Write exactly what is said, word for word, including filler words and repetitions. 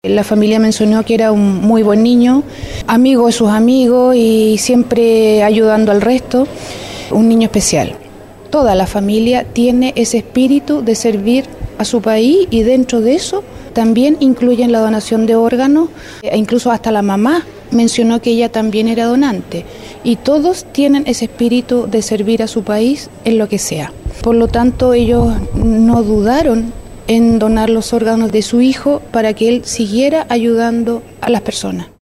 La familia mencionó que era un muy buen niño, amigo de sus amigos y siempre ayudando al resto, un niño especial. Toda la familia tiene ese espíritu de servir a su país y dentro de eso también incluyen la donación de órganos, e incluso hasta la mamá mencionó que ella también era donante y todos tienen ese espíritu de servir a su país en lo que sea. Por lo tanto, ellos no dudaron en donar los órganos de su hijo para que él siguiera ayudando a las personas.